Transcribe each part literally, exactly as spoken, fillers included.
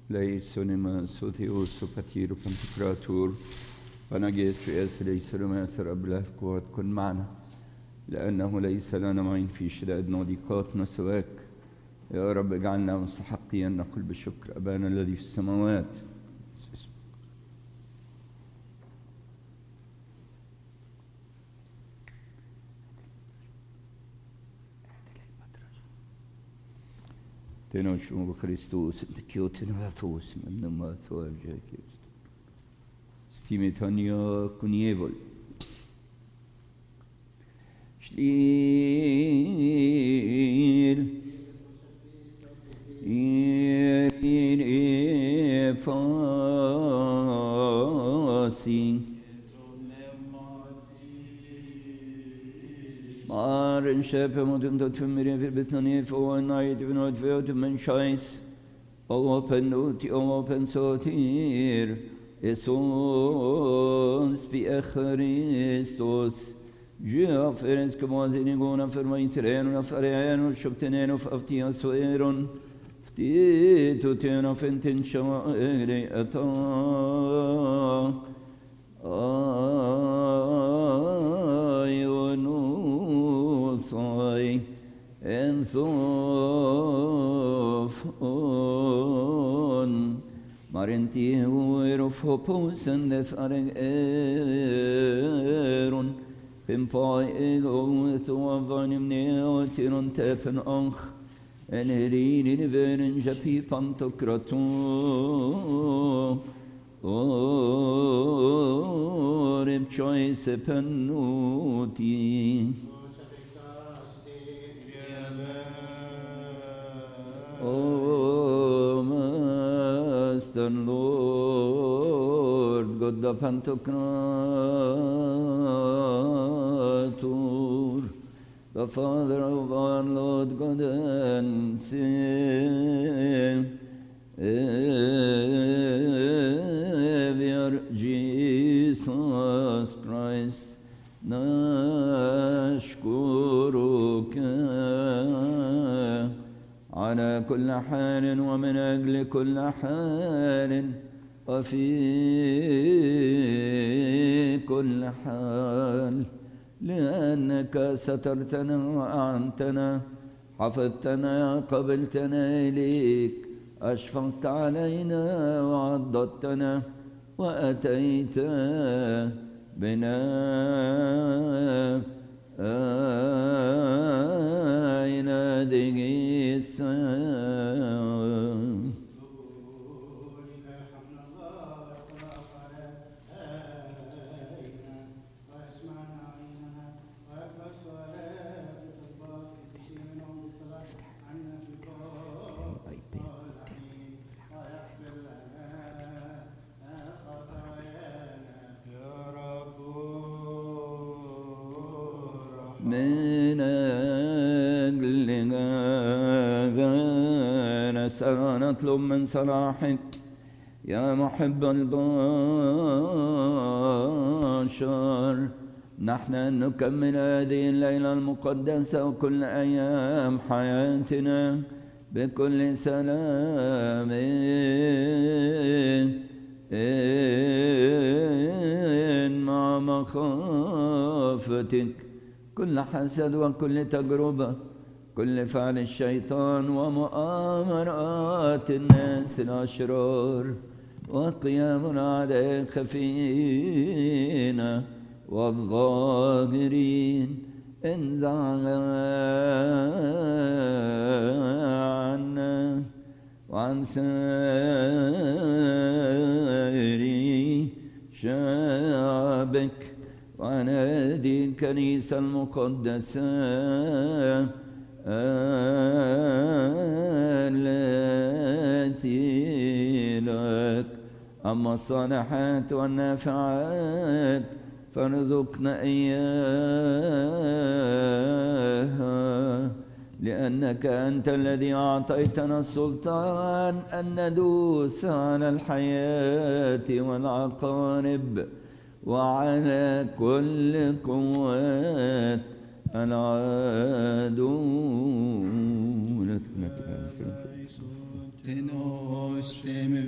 Leisonima sotheos sopatiro pantocrator فنجيت رئاس ليس لما يسر أبله قوات كن معنا لأنه ليس لنا معين في شدائدنا وضيقاتنا سواك يا رب اجعلنا مستحقين أن نقول بشكر أبانا الذي في السماوات. تنوشوا بخريستوس بكيوتنا ثوس من ما ثوار جاكيس ستيمتانيا كونيفول شليل يرين إفاسي مارن شاف مدن تتفمرين في البتنانية فهو النايد بنود فيوت من شايس أو بنوتي أو بنسوتير إسوس بأخريستوس جاء فرنس كمازين يقولون فرميترين وفريين وشبتنين وفأفتيا سويرون فتيتو تينا فنتن شوائري أتا آيونوصاي انصوف أون مارنتي ويرف هوبوسن دسارن ايرون بمباي ايغو ثوافانم نيوتيرون تفن أنخ انهرين نفرن جبي بانتوكراتو أورب شوي سبنوتي Oh, Master Lord, God the Pantocrator, the Father of our Lord God and Savior Jesus Christ, نشكرك على كل حال ومن أجل كل حال وفي كل حال لأنك سترتنا وأعنتنا حفظتنا قبلتنا إليك أشفقت علينا وعضدتنا وأتيت بنا إلى دقيس من أجلنا سنطلب من صلاحك يا محب البشر نحن نكمل هذه الليلة المقدسة وكل أيام حياتنا بكل سلام مع مخافتك كل حسد وكل تجربة كل فعل الشيطان ومؤامرات الناس الأشرار وقيام الأعداء الخفين والظاهرين انزع عنا وعن سائر شعبك وعن هذه الكنيسة المقدسة التي لك أما الصالحات والنافعات فارزقنا إياها لأنك أنت الذي أعطيتنا السلطان أن ندوس على الحياة والعقارب وعلى كل قوات العدو. Ten oss, dem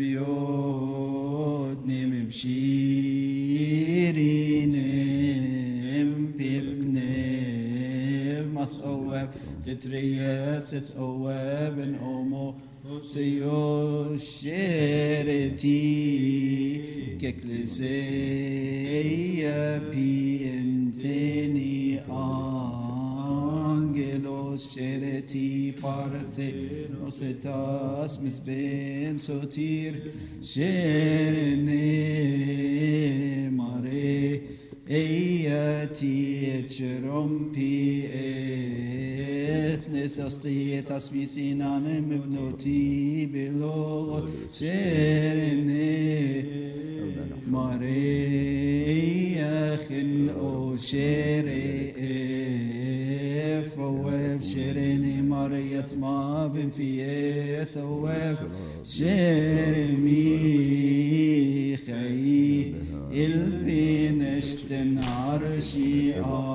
ترياست أواب أومو سيو شيرتي ككلسيا بينتني أنجلوس شيرتي بارثينوس تاس مسبين سوتير شيرني ماري اياتي تشرمبي اثنثستي تسميسينان مبنوتي بلوغ شيرني ماريا خن او شيري فوف شيرني ماريا ثما بن في ثوف شيرمي خي البينشتن عرشي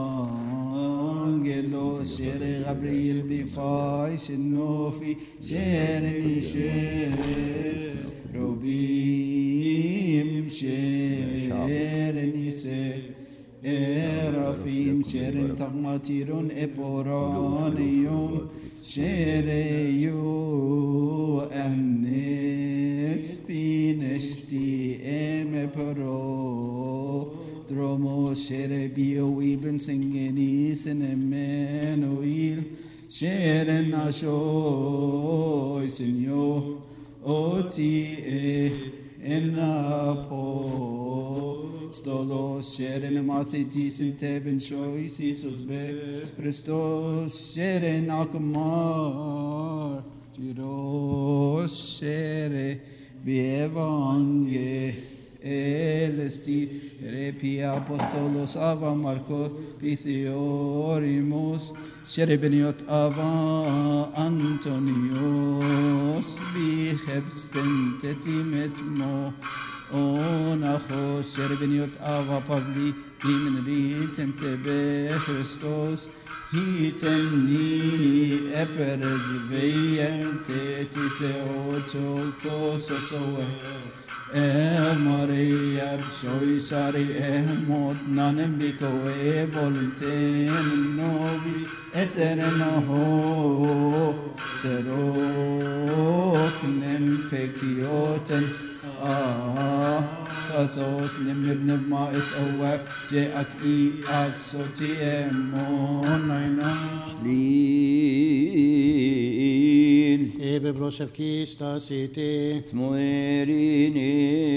انجلو شير غبريل بفايش النوفي شيرني شير ربيم شيرني سير إرافيم شيرن تغماتيرون إبورانيون شيريو أنس في نشتي إم برو درومو شيربيو ويبن سنجني سنمانويل شيرن أشوي سنيو أوتي إنابو Stolos sheren mathitis in teben choices be Christos sheren akmar Tiros shere bievange elesti repi apostolos ava Marco Pythiorimus shere beniot ava Antonios bihebsentetimetmo Ona José Beniot Ava Pavli Himen Riten Tebe Christos Hiten Ni Eperes Veyen Teti Theotol Kosotowe Eh Maria Bshoi Sari Eh Mot Nanem Biko Eh Volunten Novi Eterna Ho Serok Nem Pekioten آه كثوس نمب نب ما اتأوى جاءك إي أكسوتي أمون عينا لين إبه بروشفكي ستاسيتي سمويريني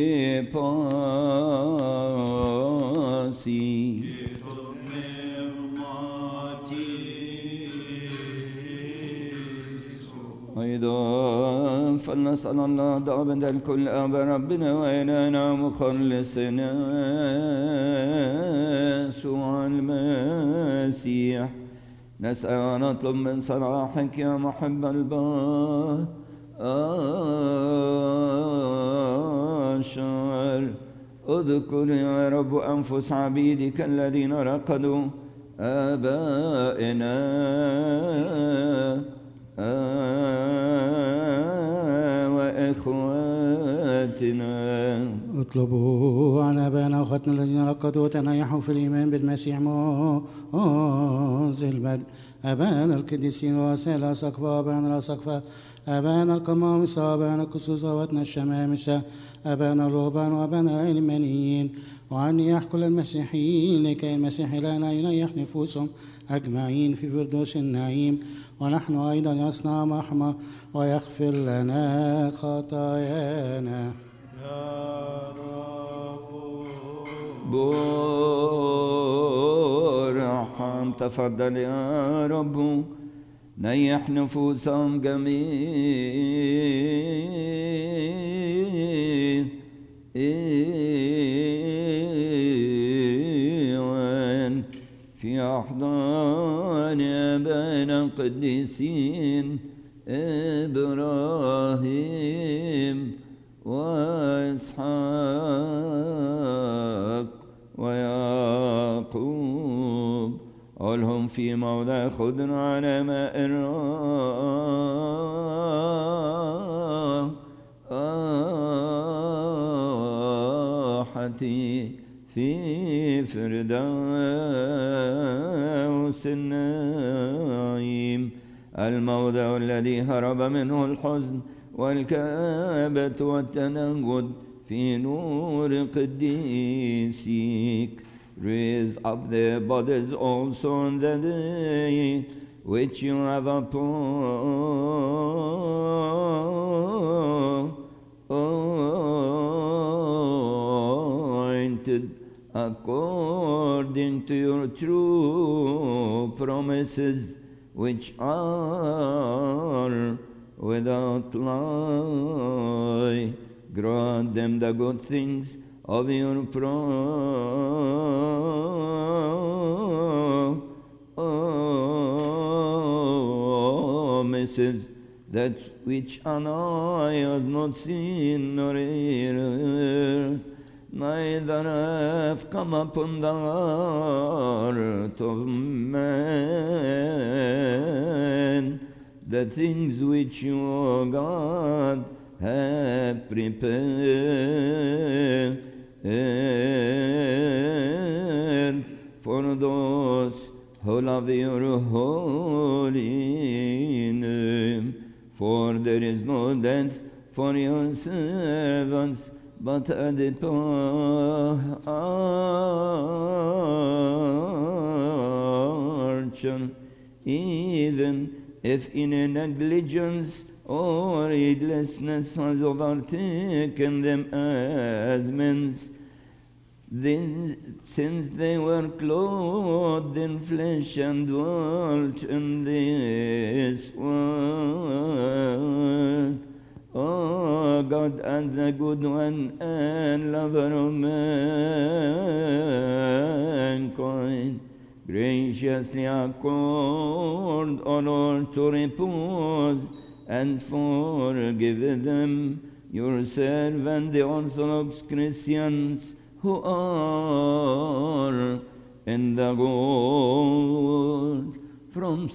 باسي أيضا فلنسأل الله دعوة الكل أب ربنا وإلهنا مخلصنا يسوع المسيح نسأل ونطلب من صلاحك يا محب البشر اذكر يا رب أنفس عبيدك الذين رقدوا آبائنا وإخواتنا اطلبوا عن أبانا وأخواتنا الذين رقدوا وتنيحوا في الإيمان بالمسيح منذ البدء أبانا القديسين وسائل أسقفة أبانا الأسقفة أبانا القمامسة أبانا الكسوس وأخواتنا الشمامسة أبانا الرهبان وأبانا الإيمانيين وأن يحكل المسيحيين لكي المسيح لنا ينيح نفوسهم أجمعين في فردوس النعيم ونحن أيضا يصنع محمى ويغفر لنا خطايانا برحم تفضل يا رب نيح نفوسهم جميعا في أحضان آبائنا القديسين إبراهيم وإسحاق ويعقوب علهم في موضع خضر على ماء الراحة في فردوس النعيم الموضع الذي هرب منه الحزن والكآبة والتنهد في نور قديسيك. Raise up their bodies also on the day which you have appointed according to your true promises, which are without lie. Grant them the good things of your promises, that which an eye has not seen nor ear, neither have come upon the heart of man, the things which you, O God, have prepared for those who love your holy name. For there is no death for your servants, but a departure, even if in a negligence or heedlessness has overtaken them as men's, then, since they were clothed in flesh and dwelt in this world. O God, as the good one and lover of mankind, graciously accord, O Lord, to repose and forgive them, your servant, the Orthodox Christians, who are in the gold from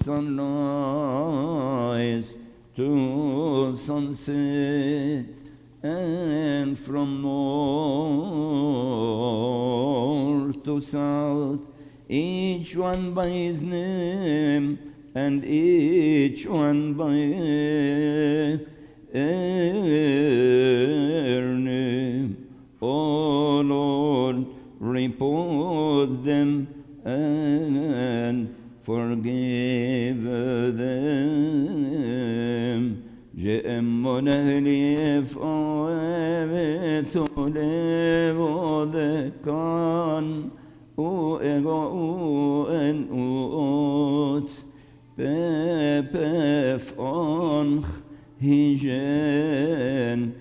sunrise to sunset, and from north to south, each one by his name, and each one by their name. O Lord, repose them and forgive them. Je'emmonehlief oevet olevo dekan u ego u en uot pepef onch hijen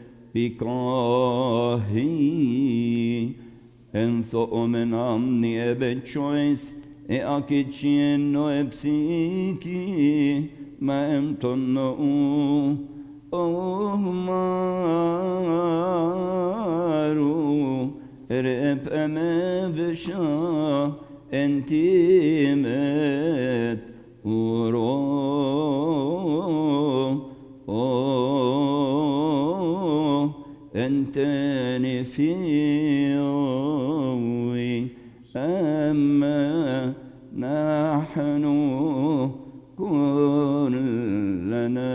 bikahi en so omen amni ebet choice e akicien no epsiki ma emtonno u o maru erep eme besha entimet uro o enteni fiwi أما نحن كلنا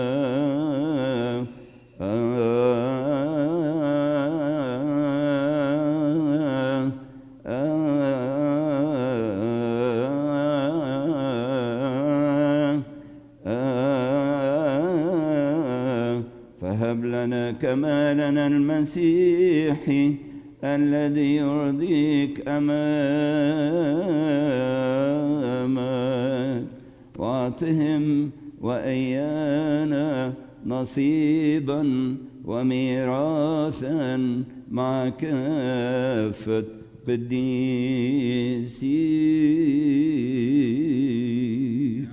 فهب لنا كمالنا المسيحي الذي يرضيك أمامك، واعطهم وإيانا نصيبا وميراثا مع كافة قديسيك.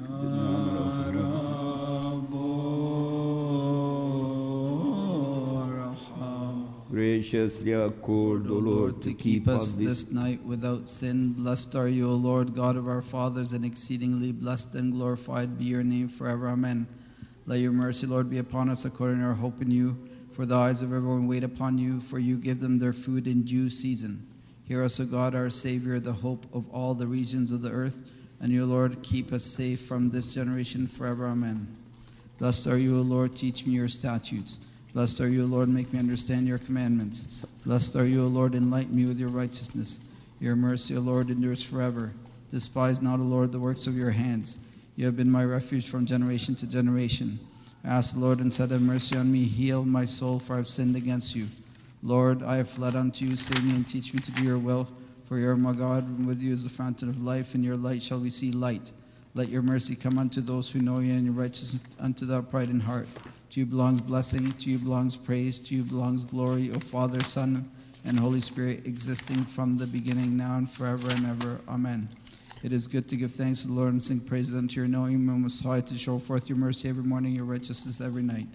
Graciously accord, O Lord, to keep us this night without sin. Blessed are you, O Lord, God of our fathers, and exceedingly blessed and glorified be your name forever. Amen. Let your mercy, Lord, be upon us according to our hope in you. For the eyes of everyone wait upon you, for you give them their food in due season. Hear us, O God, our Savior, the hope of all the regions of the earth. And you, Lord, keep us safe from this generation forever. Amen. Blessed are you, O Lord, teach me your statutes. Blessed are you, O Lord, make me understand your commandments. Blessed are you, O Lord, enlighten me with your righteousness. Your mercy, O Lord, endures forever. Despise not, O Lord, the works of your hands. You have been my refuge from generation to generation. I asked the Lord and said, have mercy on me, heal my soul, for I have sinned against you. Lord, I have fled unto you, save me and teach me to do your will. For you are my God, and with you is the fountain of life, in your light shall we see light. Let your mercy come unto those who know you, and your righteousness unto the upright in heart. To you belongs blessing, to you belongs praise, to you belongs glory, O Father, Son, and Holy Spirit, existing from the beginning, now and forever and ever. Amen. It is good to give thanks to the Lord and sing praises unto your name, Most High, to show forth your mercy every morning, your righteousness every night.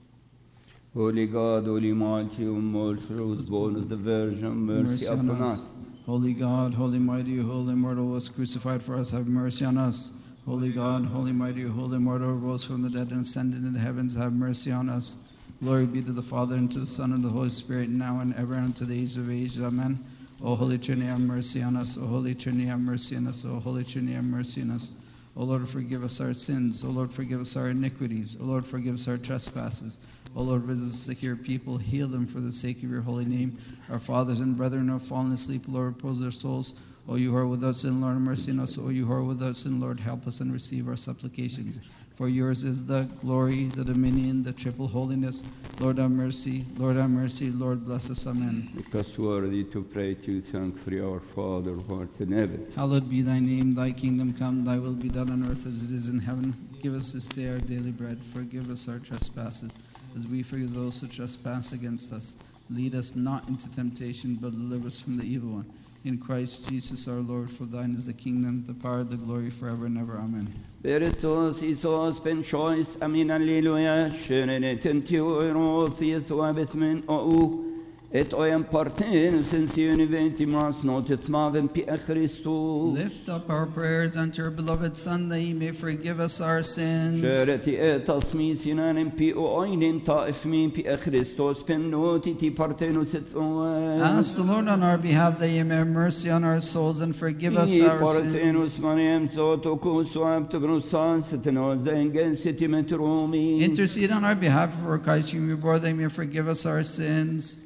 Holy God, Holy Mighty, who most rose born of the Virgin, mercy upon us. Holy God, Holy Mighty, Holy Immortal, was crucified for us, have mercy on us. Holy God, Holy Mighty, Holy Immortal, rose from the dead and ascended into the heavens, have mercy on us. Glory be to the Father, and to the Son, and to the Holy Spirit, now and ever, and to the age of ages. Amen. O Holy Trinity, have mercy on us. O Holy Trinity, have mercy on us. O Holy Trinity, have mercy on us. O Lord, forgive us our sins. O Lord, forgive us our iniquities. O Lord, forgive us our trespasses. O Lord, visit the sick of your people. Heal them for the sake of your holy name. Our fathers and brethren who have fallen asleep, Lord, repose their souls. O you who are without sin, Lord, have mercy on us. O you who are without sin, Lord, help us and receive our supplications. For yours is the glory, the dominion, the triple holiness. Lord, have mercy. Lord, have mercy. Lord, bless us. Amen. Make us worthy to pray to you, thankfully, our Father who art in heaven. Hallowed be thy name, thy kingdom come, thy will be done on earth as it is in heaven. Give us this day our daily bread. Forgive us our trespasses, as we forgive those who trespass against us. Lead us not into temptation, but deliver us from the evil one. In Christ Jesus our Lord, for thine is the kingdom, the power, the glory, forever and ever. Amen. Beritos Isos ben choice, Amin Alleluia, Sherenet Tentio, Theoabit men ou, et oem partenus in sione ventimas notet mavem pia Christus. Lift up our prayers unto your beloved Son, that he may forgive us our sins. Shereti etas mi sinanem pi oinin taif mi pia Christus penoti ti partenus et oem. Ask the Lord on our behalf that he may have mercy on our souls and forgive us our Partenus sins. manem zotokus oem tognosans et nos engen sentimentrumi. Intercede on our behalf for Christ, whom you bore, that he may forgive us our sins.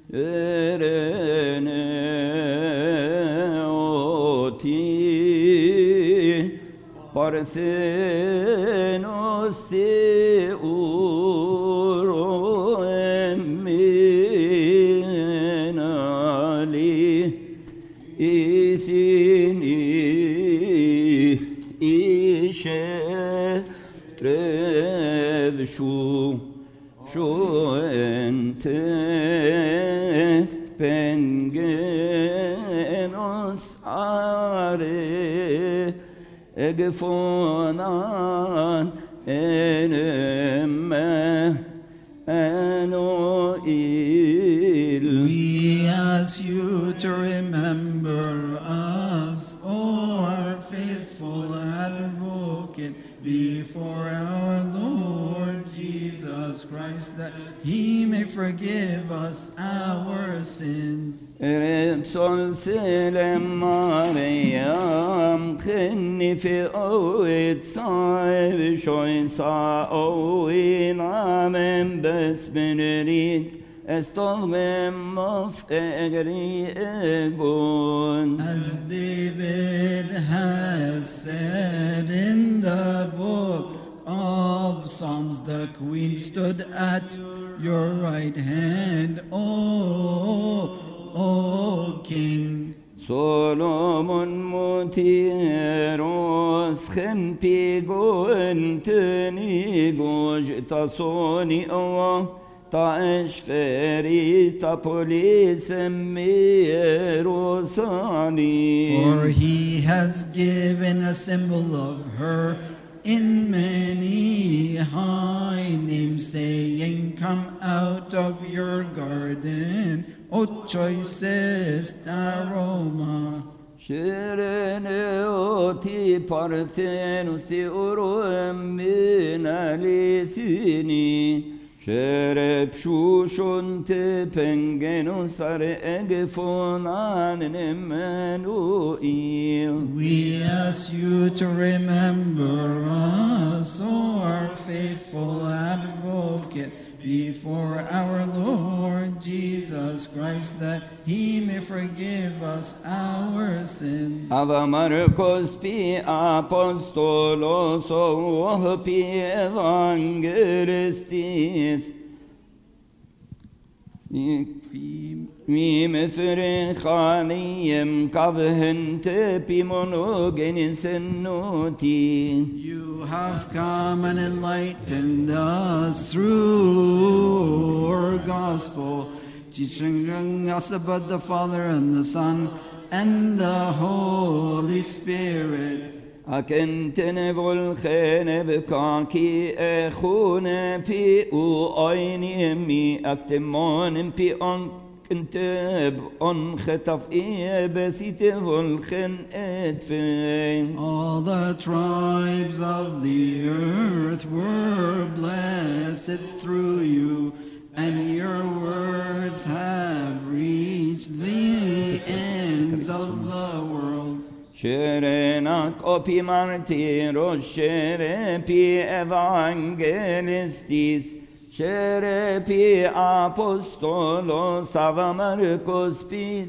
Erene oti parthenos te uro eminali ithini ishe trevshu Schuente pengenos are egefonan enemme enoil. We ask you to remember us, O our faithful advocate, before our Lord Jesus Christ, that he may forgive us our sins. Repsol selem Mariam khenni fi oit saib shoin sa oin amen besbenerit estovem of egri egon. As David has said in the book of Psalms, the queen stood at your right hand, O, O King. Solomon mutieros khempi goenteni goj tasoni owa Taesh ferita polisem mierosani. For he has given a symbol of her in many high names, saying, come out of your garden, O choicest aroma. Shirene oti partenus ti uruem min alithini Sherep shushun te pengenu sare egefonan Emmanuel. We ask you to remember us, O our faithful advocate, before our Lord Jesus Christ, that he may forgive us our sins. Ava Marcos pi apostolos o pi evangelistis. Mi mithrin khaniyem kavhen te pi monogenis noti. You have come and enlightened us through our gospel, teaching us about the Father and the Son and the Holy Spirit. Akentene volchene bekaki echune pi u oini mi aktemonim pi on kenteb on chetaf ie besite volchen etfein. All the tribes of the earth were blessed through you, and your words have reached the ends of the world. Sherenak opi martiros, shere pi evangelistis, shere pi apostolos, ava Marcos pi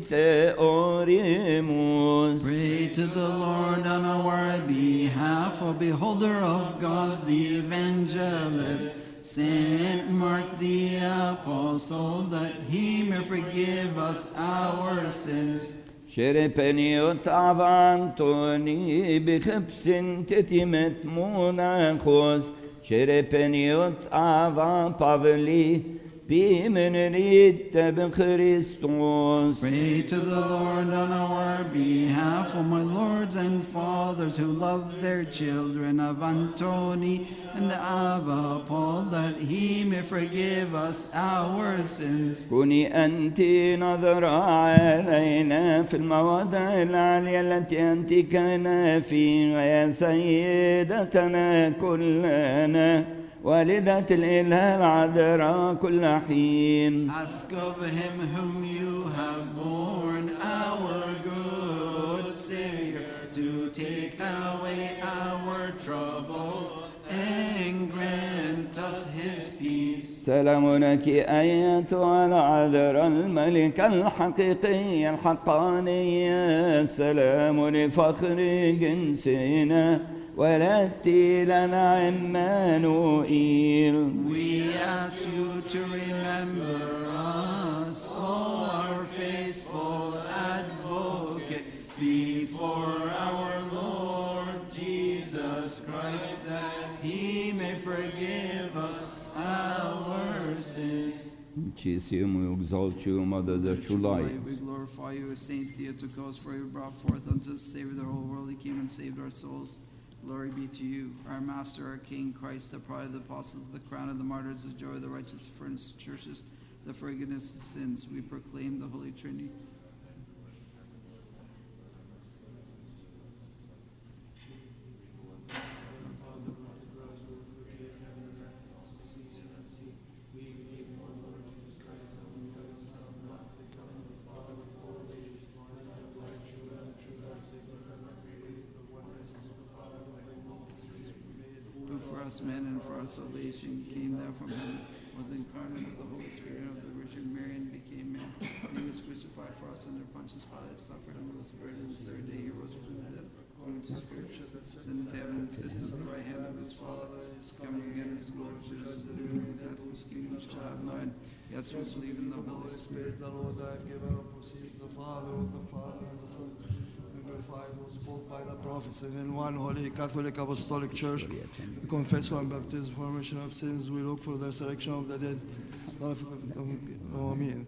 theorimus. Pray to the Lord on our behalf, O beholder of God the evangelist, Saint Mark the apostle, that he may forgive us our sins. Shere peniot avantoni bichepsin tetimet monachos, shere peniot ava pavli bimenerit b'Christos. Pray to the Lord on our behalf, O my lords and fathers who love their children, of Antoni and Abba Paul, that he may forgive us our sins. كوني أنت نظر علينا في المواضع العالية التي أنت كان فيها يا سيدتنا كلنا والدة الإله العذراء كل حين. Ask of him whom you have borne, our good Savior, to take away our troubles and grant us his peace. سلام لك أيتها العذراء الملكة الحقيقية الحقانية، سلام لفخر جنسنا ولدتي لنا عمانوئيل. We ask you to remember us, O our faithful advocate, before our Lord Jesus Christ, that he may forgive us our sins. Muchísimo we exalt you, Mother, that you light. We glorify you, as Saint Theotokos, for you brought forth unto us, Savior the whole world. He came and saved our souls. Glory be to you, our Master, our King, Christ, the pride of the apostles, the crown of the martyrs, the joy of the righteous, furnace churches, the forgiveness of sins. We proclaim the Holy Trinity. Men and for our salvation, came down from heaven, was incarnate of the Holy Spirit of the Virgin Mary, and became man. And he was crucified for us under Pontius Pilate, suffered and was buried, and the third day he rose from the dead. According to Scripture, ascended to heaven, and sits at the right hand of his Father. Is coming again as Lord, judges the living and the dead, whose kingdom shall have no end. Yes, we believe in the Holy Spirit, the Lord, I have given up, proceeds the Father, of the Father, and the Son. Was spoke by the prophets, and in one holy Catholic Apostolic Church we confess one baptism for remission of sins. We look for the resurrection of the dead. Amen.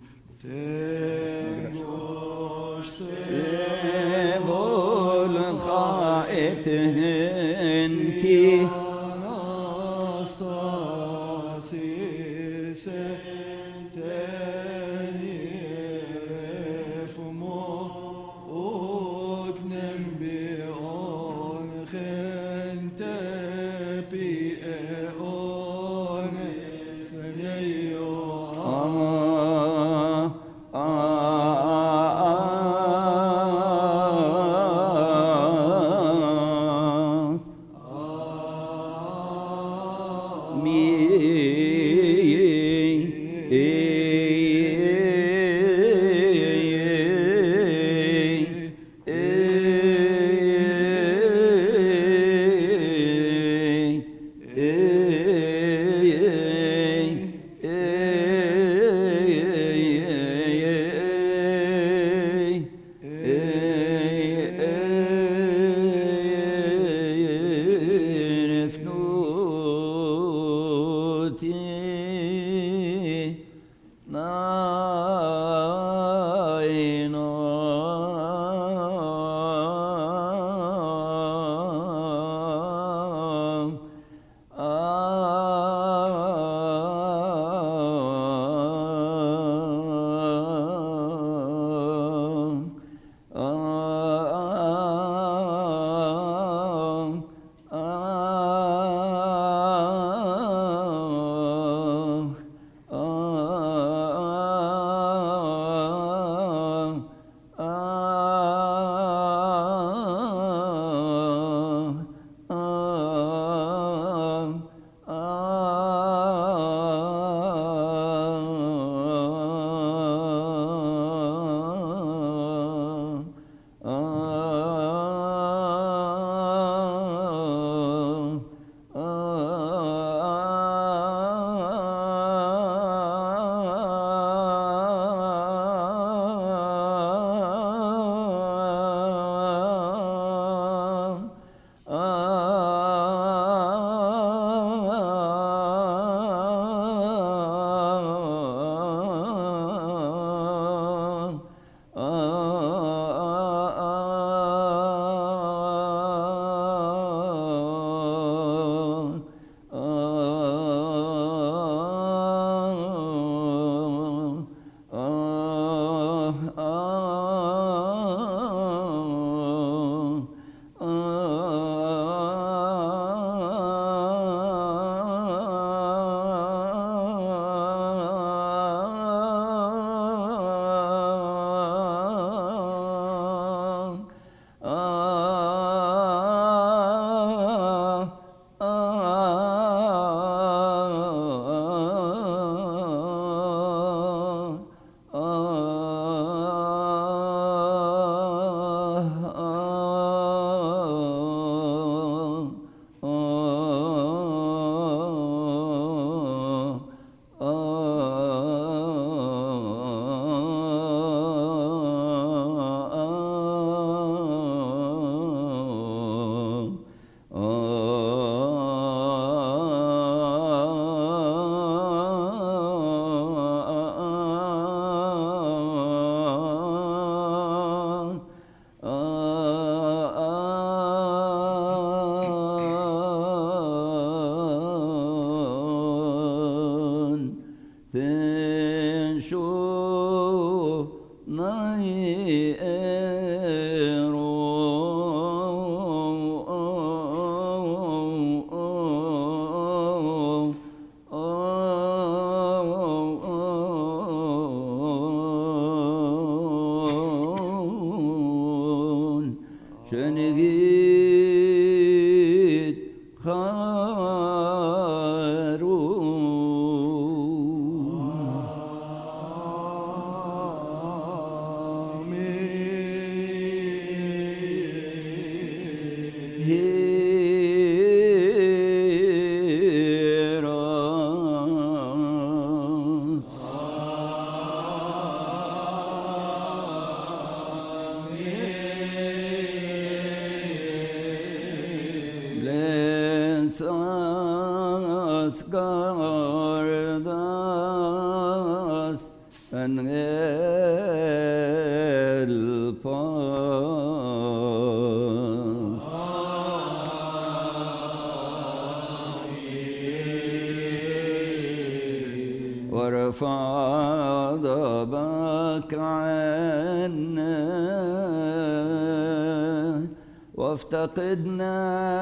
وافتقدنا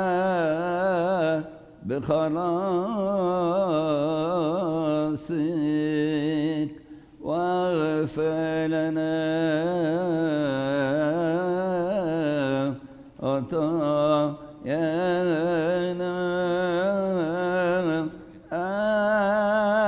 بخلاصك واغفر لنا خطايانا